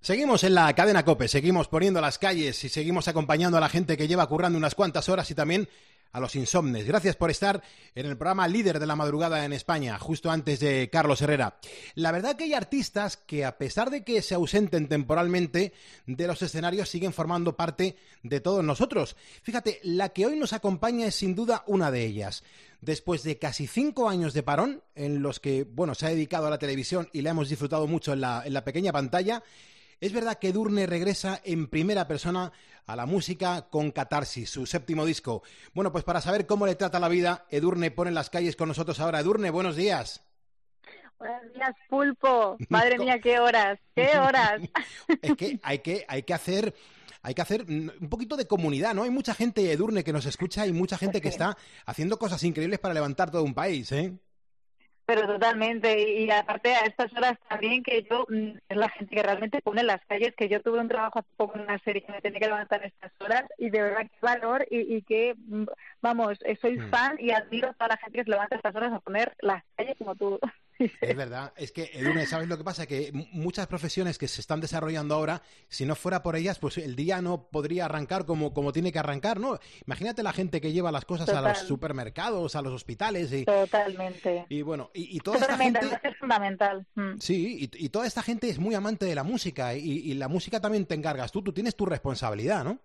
Seguimos en la cadena COPE, seguimos poniendo las calles y seguimos acompañando a la gente que lleva currando unas cuantas horas y también a los insomnes. Gracias por estar en el programa líder de la madrugada en España, justo antes de Carlos Herrera. La verdad que hay artistas que, a pesar de que se ausenten temporalmente de los escenarios, siguen formando parte de todos nosotros. Fíjate, la que hoy nos acompaña es sin duda una de ellas. Después de casi 5 años de parón, en los que, se ha dedicado a la televisión y la hemos disfrutado mucho en la pequeña pantalla, es verdad que Edurne regresa en primera persona a la música con Catarsis, su 7º disco. Bueno, pues para saber cómo le trata la vida, Edurne pone en las calles con nosotros ahora. Edurne, buenos días. Buenos días, Pulpo. Madre mía, qué horas, qué horas. Es que hay que hacer un poquito de comunidad, ¿no? Hay mucha gente, Edurne, que nos escucha y mucha gente que está haciendo cosas increíbles para levantar todo un país, ¿eh? Pero totalmente, y aparte a estas horas también que yo, es la gente que realmente pone las calles, que yo tuve un trabajo hace poco en una serie que me tenía que levantar a estas horas, y de verdad qué valor, y que, soy fan y admiro a toda la gente que se levanta a estas horas a poner las calles como tú. Es verdad, es que, Edurne, ¿sabes lo que pasa? Que muchas profesiones que se están desarrollando ahora, si no fuera por ellas, pues el día no podría arrancar como tiene que arrancar, ¿no? Imagínate la gente que lleva las cosas a los supermercados, a los hospitales. Totalmente. Y bueno, y toda esta gente... Es fundamental. Sí, y toda esta gente es muy amante de la música, y la música también te encargas tú tienes tu responsabilidad, ¿no?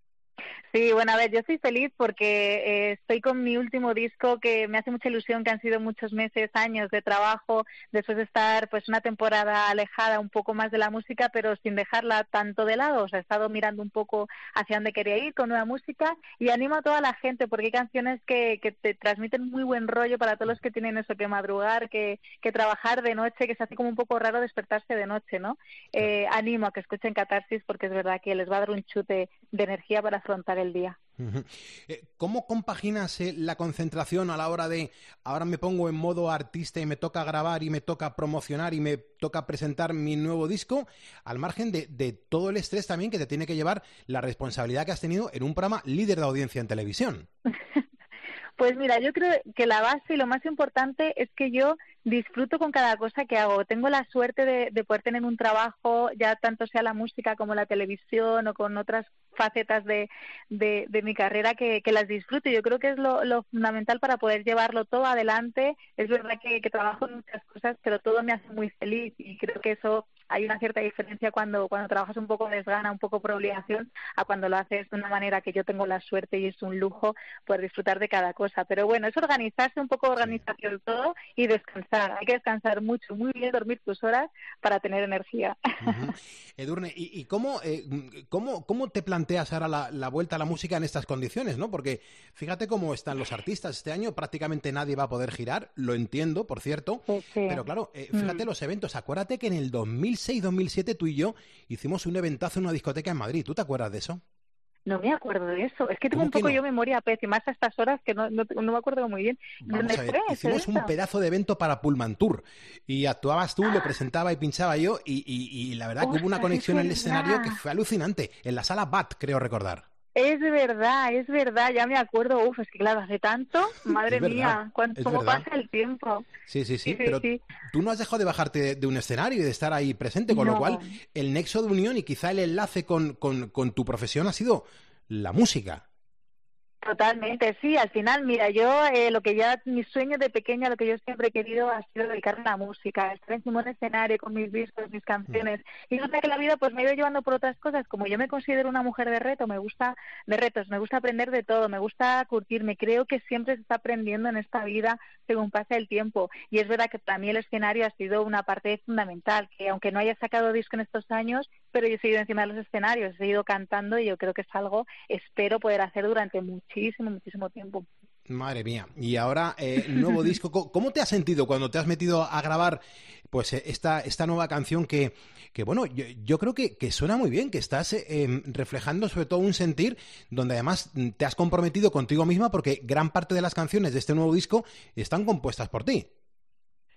Sí, bueno, a ver, yo estoy feliz porque estoy con mi último disco, que me hace mucha ilusión, que han sido muchos meses, años de trabajo, después de estar pues una temporada alejada un poco más de la música, pero sin dejarla tanto de lado. O sea, he estado mirando un poco hacia dónde quería ir con nueva música, y animo a toda la gente porque hay canciones que te transmiten muy buen rollo para todos los que tienen eso, que madrugar, que trabajar de noche, que se hace como un poco raro despertarse de noche, ¿no? Animo a que escuchen Catarsis, porque es verdad que les va a dar un chute de energía para afrontar el día. ¿Cómo compaginas la concentración a la hora de ahora me pongo en modo artista y me toca grabar y me toca promocionar y me toca presentar mi nuevo disco, al margen de todo el estrés también que te tiene que llevar la responsabilidad que has tenido en un programa líder de audiencia en televisión? Pues mira, yo creo que la base y lo más importante es que yo disfruto con cada cosa que hago. Tengo la suerte de poder tener un trabajo, ya tanto sea la música como la televisión o con otras facetas de mi carrera, que las disfruto. Yo creo que es lo fundamental para poder llevarlo todo adelante. Es verdad que trabajo en muchas cosas, pero todo me hace muy feliz, y creo que eso hay una cierta diferencia cuando trabajas un poco desgana, un poco por obligación, a cuando lo haces de una manera que yo tengo la suerte y es un lujo poder disfrutar de cada cosa. Pero bueno, es organizarse, un poco organización todo, y descansar. Hay que descansar mucho, muy bien, dormir tus horas para tener energía. Edurne, ¿y cómo te planteas ahora la vuelta a la música en estas condiciones, ¿no? Porque fíjate cómo están los artistas. Este año prácticamente nadie va a poder girar, lo entiendo, por cierto, sí. Pero claro, fíjate los eventos. Acuérdate que en el 2006-2007 tú y yo hicimos un eventazo en una discoteca en Madrid. ¿Tú te acuerdas de eso? No me acuerdo de eso. Es que tengo un poco yo memoria a pez, y más a estas horas que no me acuerdo muy bien. Vamos a ver, hicimos un pedazo de evento para Pullman Tour y actuabas tú, lo presentaba y pinchaba yo, y la verdad que hubo una conexión en el escenario que fue alucinante, en la sala BAT, creo recordar. Es verdad, ya me acuerdo. Es que claro, hace tanto, madre mía, cómo pasa el tiempo. Sí, pero tú no has dejado de bajarte de un escenario y de estar ahí presente, con lo cual el nexo de unión y quizá el enlace con tu profesión ha sido la música. Totalmente, sí. Al final, mira, yo mi sueño de pequeña, lo que yo siempre he querido ha sido dedicarme a la música, estar encima de un escenario con mis discos, mis canciones. Y no sé, que la vida pues me ha ido llevando por otras cosas. Como yo me considero una mujer de retos, me gusta aprender de todo, me gusta curtirme. Creo que siempre se está aprendiendo en esta vida según pasa el tiempo. Y es verdad que para mí el escenario ha sido una parte fundamental, que aunque no haya sacado disco en estos años, pero yo he seguido encima de los escenarios, he seguido cantando, y yo creo que es algo, espero poder hacer durante muchísimo tiempo. Madre mía. Y ahora, nuevo disco. ¿Cómo te has sentido cuando te has metido a grabar pues esta nueva canción que bueno, yo creo que suena muy bien, que estás reflejando sobre todo un sentir donde además te has comprometido contigo misma, porque gran parte de las canciones de este nuevo disco están compuestas por ti?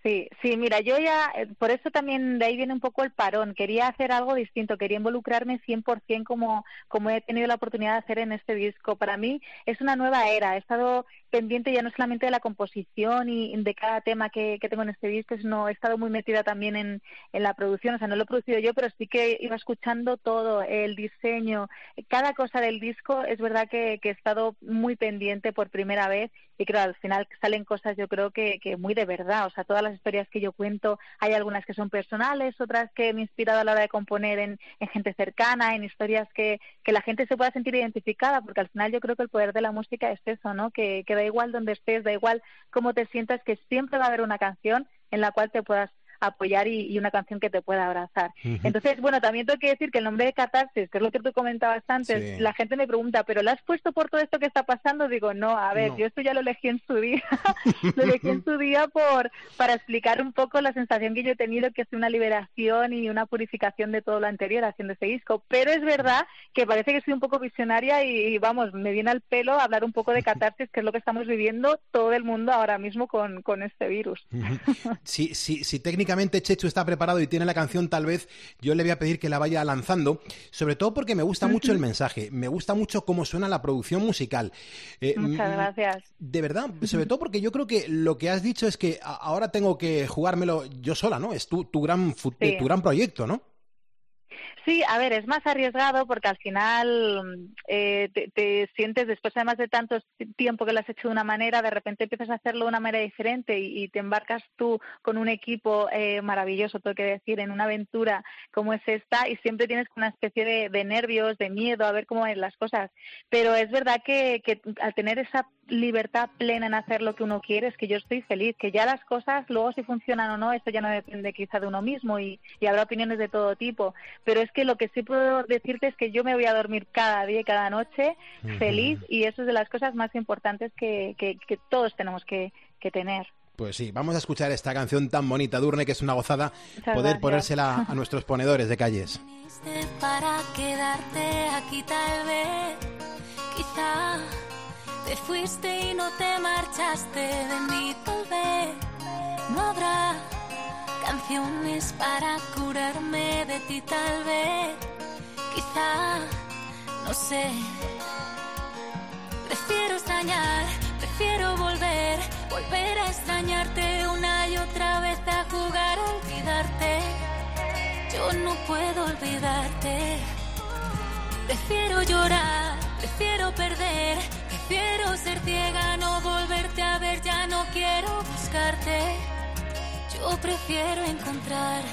Sí, sí, mira, yo ya, por eso también de ahí viene un poco el parón. Quería hacer algo distinto, quería involucrarme 100% como he tenido la oportunidad de hacer en este disco. Para mí es una nueva era. He estado pendiente ya no solamente de la composición y de cada tema que tengo en este disco, sino he estado muy metida también en la producción. O sea, no lo he producido yo, pero sí que iba escuchando todo, el diseño, cada cosa del disco. Es verdad que he estado muy pendiente por primera vez y creo al final salen cosas, yo creo que muy de verdad. O sea, todas las historias que yo cuento, hay algunas que son personales, otras que me he inspirado a la hora de componer en gente cercana, en historias que la gente se pueda sentir identificada, porque al final yo creo que el poder de la música es eso, ¿no? Que da igual donde estés, da igual cómo te sientas, que siempre va a haber una canción en la cual te puedas apoyar y una canción que te pueda abrazar. Entonces, bueno, también tengo que decir que el nombre de Catarsis, que es lo que tú comentabas antes, la gente me pregunta, ¿pero lo has puesto por todo esto que está pasando? Digo, no, a ver, yo esto ya lo elegí en su día, lo elegí en su día para explicar un poco la sensación que yo he tenido, que es una liberación y una purificación de todo lo anterior haciendo ese disco. Pero es verdad que parece que soy un poco visionaria y vamos, me viene al pelo hablar un poco de Catarsis, que es lo que estamos viviendo todo el mundo ahora mismo con este virus. Si técnicamente Chechu está preparado y tiene la canción, tal vez yo le voy a pedir que la vaya lanzando, sobre todo porque me gusta mucho el mensaje, me gusta mucho cómo suena la producción musical. Muchas gracias. De verdad, sobre todo porque yo creo que lo que has dicho es que ahora tengo que jugármelo yo sola, ¿no? Es tu gran proyecto, ¿no? Sí, a ver, es más arriesgado porque al final te sientes, después además de tanto tiempo que lo has hecho de una manera, de repente empiezas a hacerlo de una manera diferente y te embarcas tú con un equipo maravilloso, tengo que decir, en una aventura como es esta, y siempre tienes una especie de nervios, de miedo a ver cómo van las cosas. Pero es verdad que al tener esa libertad plena en hacer lo que uno quiere, es que yo estoy feliz, que ya las cosas luego si funcionan o no, esto ya no depende quizá de uno mismo y habrá opiniones de todo tipo, pero es que lo que sí puedo decirte es que yo me voy a dormir cada día y cada noche feliz, y eso es de las cosas más importantes que todos tenemos que tener. Pues sí, vamos a escuchar esta canción tan bonita, Edurne, que es una gozada poder ponérsela a nuestros ponedores de calles. Para quedarte aquí tal vez, quizá te fuiste y no te marchaste de mí tal vez, no habrá canciones para curarme de ti tal vez, quizá, no sé, prefiero extrañar, prefiero volver a extrañarte una y otra vez, a jugar a olvidarte, yo no puedo olvidarte, prefiero llorar, prefiero perder, prefiero ser ciega, no volverte a ver, ya no quiero buscarte, yo prefiero encontrarte.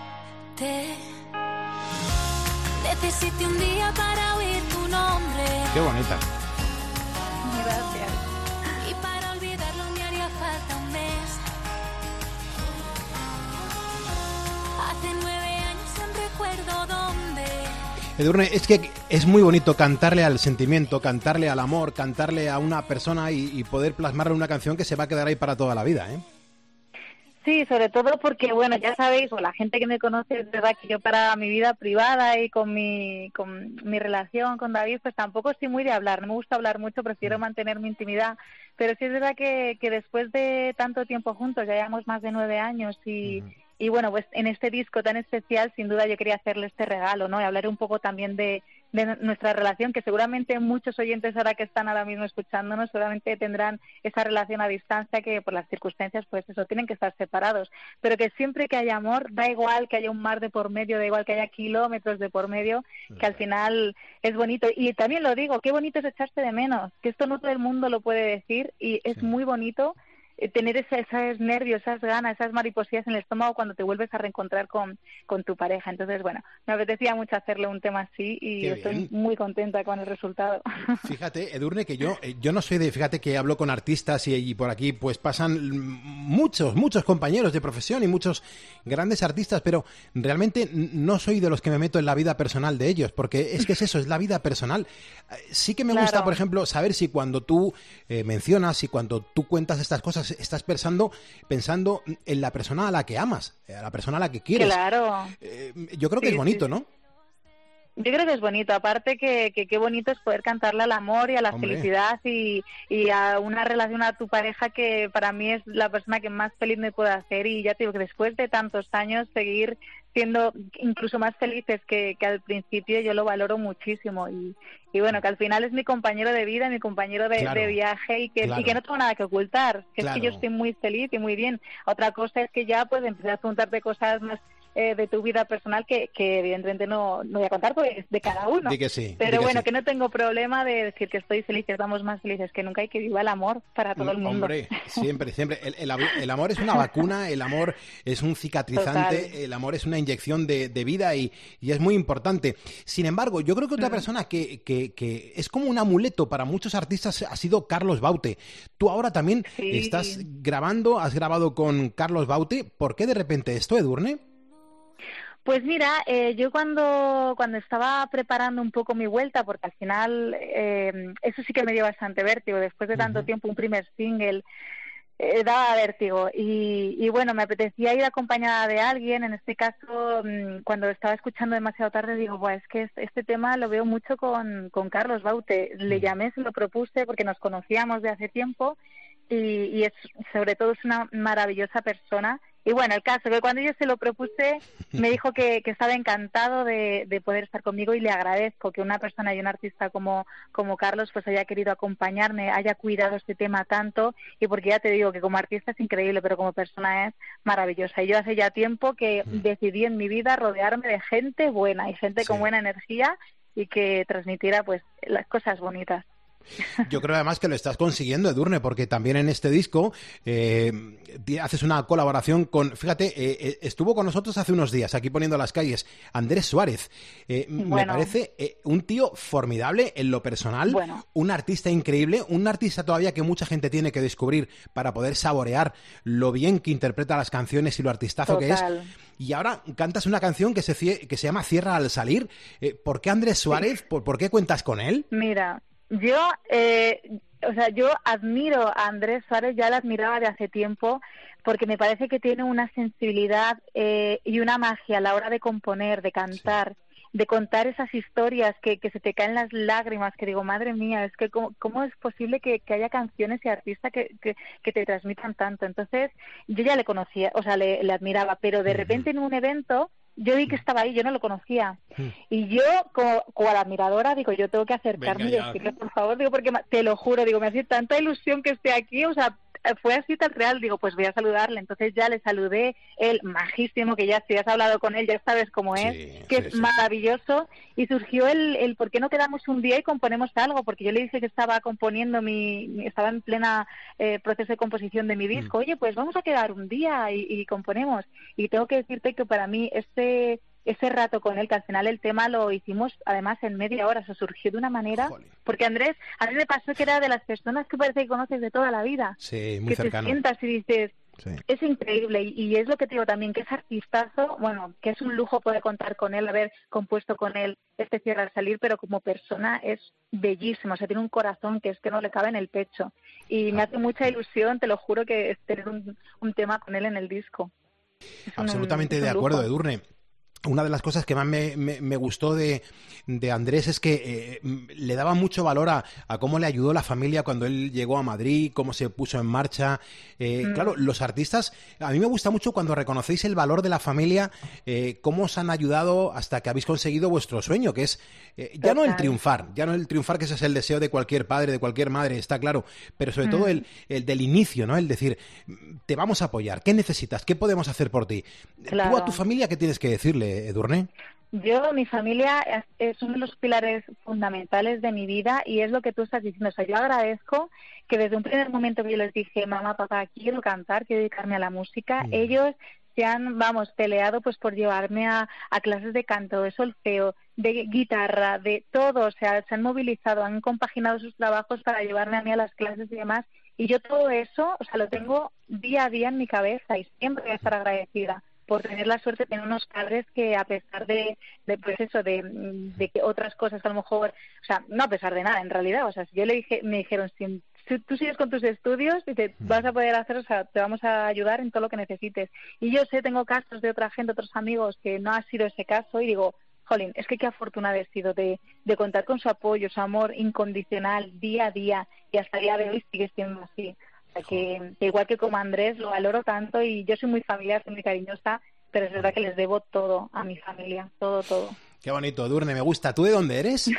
Necesito un día para oír tu nombre. Qué bonita. Gracias. Y para olvidarlo me haría falta un mes. Hace 9 años no recuerdo dónde. Edurne, es que es muy bonito cantarle al sentimiento, cantarle al amor, cantarle a una persona y poder plasmarle una canción que se va a quedar ahí para toda la vida, ¿eh? Sí, sobre todo porque, bueno, ya sabéis, o la gente que me conoce, es verdad que yo para mi vida privada y con mi relación con David, pues tampoco estoy muy de hablar, no me gusta hablar mucho, prefiero mantener mi intimidad, pero sí es verdad que después de tanto tiempo juntos, ya llevamos más de 9 años y bueno, pues en este disco tan especial, sin duda yo quería hacerle este regalo, ¿no? Y hablar un poco también de nuestra relación, que seguramente muchos oyentes ahora mismo escuchándonos, seguramente tendrán esa relación a distancia que por las circunstancias, pues eso, tienen que estar separados. Pero que siempre que haya amor, da igual que haya un mar de por medio, da igual que haya kilómetros de por medio, que al final es bonito. Y también lo digo, qué bonito es echarse de menos, que esto no todo el mundo lo puede decir y es muy bonito tener esos nervios, esas ganas, esas mariposillas en el estómago cuando te vuelves a reencontrar con tu pareja. Entonces, bueno, me apetecía mucho hacerle un tema así y estoy muy contenta con el resultado. Fíjate, Edurne, que yo no soy fíjate que hablo con artistas y por aquí pues pasan muchos compañeros de profesión y muchos grandes artistas, pero realmente no soy de los que me meto en la vida personal de ellos, porque es que es eso, es la vida personal. Sí que me gusta, por ejemplo, saber si cuando tú mencionas y cuando tú cuentas estas cosas estás pensando en la persona a la que amas, a la persona a la que quieres. Claro. Yo creo que es bonito, ¿no? Yo creo que es bonito, aparte que qué bonito es poder cantarle al amor y a la felicidad y a una relación a tu pareja, que para mí es la persona que más feliz me puede hacer, y ya te digo que después de tantos años seguir siendo incluso más felices que al principio, yo lo valoro muchísimo y bueno, que al final es mi compañero de vida, mi compañero de viaje y que no tengo nada que ocultar, que es que yo estoy muy feliz y muy bien. Otra cosa es que ya pues empecé a preguntarte cosas más de tu vida personal que evidentemente no voy a contar porque es de cada uno. Di que sí, pero bueno, que no tengo problema de decir que estoy feliz, que estamos más felices que nunca y que viva el amor para todo el mundo. Hombre, siempre. El amor es una vacuna, el amor es un cicatrizante, total. El amor es una inyección de vida y es muy importante. Sin embargo, yo creo que otra persona que es como un amuleto para muchos artistas ha sido Carlos Baute. Tú ahora también estás grabando, has grabado con Carlos Baute. ¿Por qué de repente esto, Edurne? Pues mira, yo cuando estaba preparando un poco mi vuelta, porque al final eso sí que me dio bastante vértigo, después de tanto tiempo, un primer single daba vértigo y bueno, me apetecía ir acompañada de alguien. En este caso, cuando estaba escuchando demasiado tarde, digo, buah, es que este tema lo veo mucho con Carlos Baute. Le llamé, se lo propuse porque nos conocíamos de hace tiempo y sobre todo es una maravillosa persona. Y bueno, el caso que cuando yo se lo propuse, me dijo que estaba encantado de poder estar conmigo, y le agradezco que una persona y un artista como Carlos pues haya querido acompañarme, haya cuidado este tema tanto, y porque ya te digo que como artista es increíble, pero como persona es maravillosa. Y yo hace ya tiempo que decidí en mi vida rodearme de gente buena y gente con buena energía y que transmitiera pues las cosas bonitas. Yo creo además que lo estás consiguiendo, Edurne, porque también en este disco haces una colaboración con, fíjate, estuvo con nosotros hace unos días aquí poniendo las calles Andrés Suárez. Me parece un tío formidable en lo personal, un artista increíble, un artista todavía que mucha gente tiene que descubrir para poder saborear lo bien que interpreta las canciones y lo artistazo que es. Y ahora cantas una canción que se llama Cierra al salir. ¿Por qué Andrés Suárez? ¿Por qué cuentas con él? Mira, yo admiro a Andrés Suárez, ya lo admiraba de hace tiempo, porque me parece que tiene una sensibilidad y una magia a la hora de componer, de cantar, de contar esas historias que se te caen las lágrimas, que digo, madre mía, es que cómo es posible que haya canciones y artistas que te transmitan tanto. Entonces, yo ya le conocía, o sea, le admiraba, pero de repente en un evento yo vi que estaba ahí, yo no lo conocía. Y yo, como la admiradora, digo, yo tengo que acercarme y decirle, por favor, digo, porque te lo juro, digo, me hace tanta ilusión que esté aquí, o sea, fue así tan real, digo, pues voy a saludarle. Entonces ya le saludé, él majísimo, que ya si has hablado con él ya sabes cómo es, es maravilloso, y surgió el ¿por qué no quedamos un día y componemos algo? Porque yo le dije que estaba componiendo estaba en plena proceso de composición de mi disco. Oye, pues vamos a quedar un día y componemos. Y tengo que decirte que para mí ese rato con él, que al final el tema lo hicimos además en media hora, se surgió de una manera, porque Andrés, a mí me pasó que era de las personas que parece que conoces de toda la vida, muy cercano. Te sientas y dices, es increíble, y es lo que te digo también, que es artistazo, bueno, que es un lujo poder contar con él, haber compuesto con él este Cierra al salir, pero como persona es bellísimo, o sea, tiene un corazón que es que no le cabe en el pecho, y me hace mucha ilusión, te lo juro, que es tener un tema con él en el disco. Absolutamente de acuerdo, Edurne. Una de las cosas que más me gustó de Andrés es que le daba mucho valor a cómo le ayudó la familia cuando él llegó a Madrid, cómo se puso en marcha. Claro, los artistas, a mí me gusta mucho cuando reconocéis el valor de la familia, cómo os han ayudado hasta que habéis conseguido vuestro sueño, que es ya no el triunfar, que ese es el deseo de cualquier padre, de cualquier madre, está claro, pero sobre todo el del inicio, ¿no? El decir, te vamos a apoyar, ¿qué necesitas? ¿Qué podemos hacer por ti? Tú a tu familia, ¿qué tienes que decirle, Edurne? Mi familia es uno de los pilares fundamentales de mi vida, y es lo que tú estás diciendo. O sea, yo agradezco que desde un primer momento que yo les dije, mamá, papá, quiero cantar, quiero dedicarme a la música, ellos se han, peleado pues por llevarme a clases de canto, de solfeo, de guitarra, de todo. O sea, se han movilizado, han compaginado sus trabajos para llevarme a mí a las clases y demás. Y yo todo eso, o sea, lo tengo día a día en mi cabeza, y siempre voy a estar agradecida por tener la suerte de tener unos padres que, a pesar de que otras cosas a lo mejor, o sea, no a pesar de nada en realidad, o sea, si yo me dijeron, si tú sigues con tus estudios y te vas a poder hacer, o sea, te vamos a ayudar en todo lo que necesites. Y yo tengo casos de otra gente, otros amigos, que no ha sido ese caso, y digo, jolín, es que qué afortunada he sido de contar con su apoyo, su amor incondicional día a día, y hasta el día de hoy sigue siendo así. O sea, que igual que como Andrés, lo valoro tanto, y yo soy muy familiar, soy muy cariñosa, pero es verdad que les debo todo a mi familia, todo, todo. Qué bonito, Edurne, me gusta. ¿Tú de dónde eres?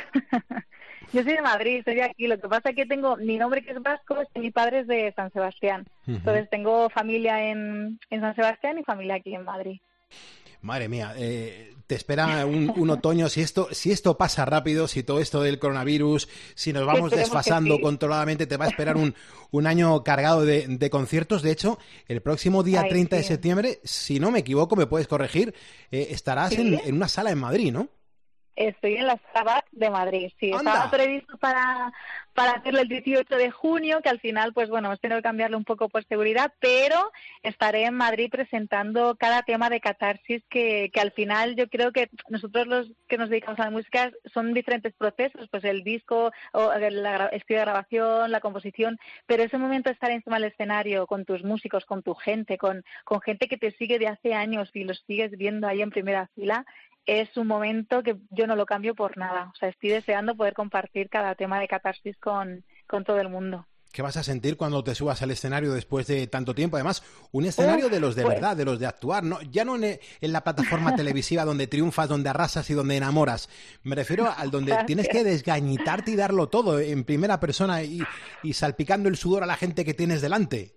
Yo soy de Madrid, soy de aquí. Lo que pasa es que tengo mi nombre, que es vasco, es que mi padre es de San Sebastián. Entonces tengo familia en San Sebastián y familia aquí en Madrid. Madre mía, te espera un otoño, si esto pasa rápido, si todo esto del coronavirus, si nos vamos desfasando controladamente, te va a esperar un año cargado de conciertos. De hecho, el próximo día 30 de septiembre, si no me equivoco, me puedes corregir, estarás en una sala en Madrid, ¿no? Estoy en la Sala de Madrid, sí. ¡Anda! Estaba previsto para hacerlo el 18 de junio, que al final, pues bueno, hemos tenido que cambiarlo un poco por seguridad, pero estaré en Madrid presentando cada tema de Catarsis, que al final yo creo que nosotros los que nos dedicamos a la música son diferentes procesos, pues el disco, o el estudio de grabación, la composición, pero ese momento de estar encima del escenario con tus músicos, con tu gente, con gente que te sigue de hace años y los sigues viendo ahí en primera fila, es un momento que yo no lo cambio por nada. O sea, estoy deseando poder compartir cada tema de Catarsis con todo el mundo. ¿Qué vas a sentir cuando te subas al escenario después de tanto tiempo? Además, un escenario de los de verdad, de los de actuar, ¿no? Ya no en la plataforma televisiva donde triunfas, donde arrasas y donde enamoras. Me refiero al donde tienes que desgañitarte y darlo todo en primera persona y salpicando el sudor a la gente que tienes delante.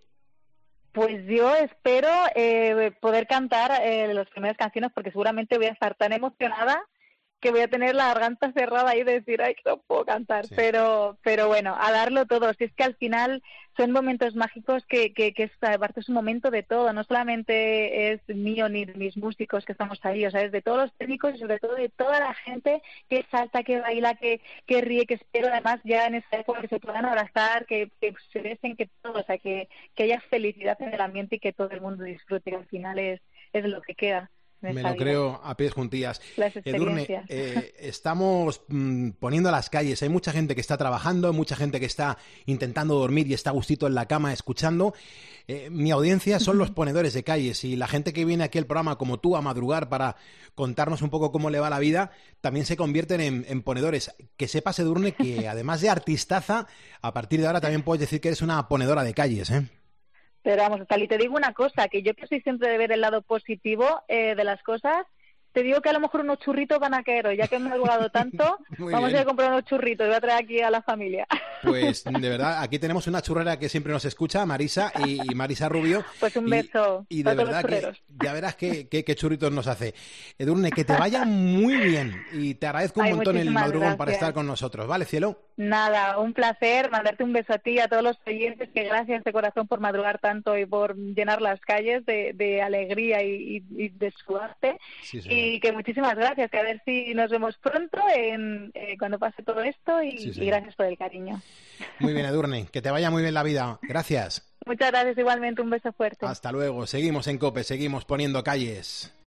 Pues yo espero poder cantar las primeras canciones, porque seguramente voy a estar tan emocionada que voy a tener la garganta cerrada ahí de decir, ay, que no puedo cantar, sí. pero bueno, a darlo todo. Si es que al final son momentos mágicos que aparte es un momento de todo, no solamente es mío ni de mis músicos que estamos ahí, o sea, es de todos los técnicos y sobre todo de toda la gente que salta, que baila, que ríe, que espero además ya en esta época que se puedan abrazar, que se besen, que todo, o sea, que haya felicidad en el ambiente y que todo el mundo disfrute, que al final es lo que queda. Me lo creo a pies juntillas. Edurne, estamos poniendo a las calles. Hay mucha gente que está trabajando, mucha gente que está intentando dormir y está a gustito en la cama escuchando. Mi audiencia son los ponedores de calles, y la gente que viene aquí al programa como tú a madrugar para contarnos un poco cómo le va la vida, también se convierten en ponedores. Que sepas, Edurne, que además de artistaza, a partir de ahora también puedes decir que eres una ponedora de calles, ¿eh? Pero vamos, Tal, y te digo una cosa, que yo que soy siempre de ver el lado positivo de las cosas, te digo que a lo mejor unos churritos van a caer hoy, ya que me he jugado tanto, vamos a ir a comprar unos churritos y voy a traer aquí a la familia. Pues de verdad, aquí tenemos una churrera que siempre nos escucha, Marisa, y Marisa Rubio. Pues un beso. Y de verdad que ya verás qué churritos nos hace. Edurne, que te vaya muy bien, y te agradezco un montón el madrugón para estar con nosotros, ¿vale, cielo? Nada, un placer, mandarte un beso a ti y a todos los oyentes, que gracias de corazón por madrugar tanto y por llenar las calles de alegría y de su arte. Sí, y que muchísimas gracias, que a ver si nos vemos pronto cuando pase todo esto y gracias por el cariño. Muy bien, Edurne, que te vaya muy bien la vida. Gracias. Muchas gracias, igualmente, un beso fuerte. Hasta luego, seguimos en COPE, seguimos poniendo calles.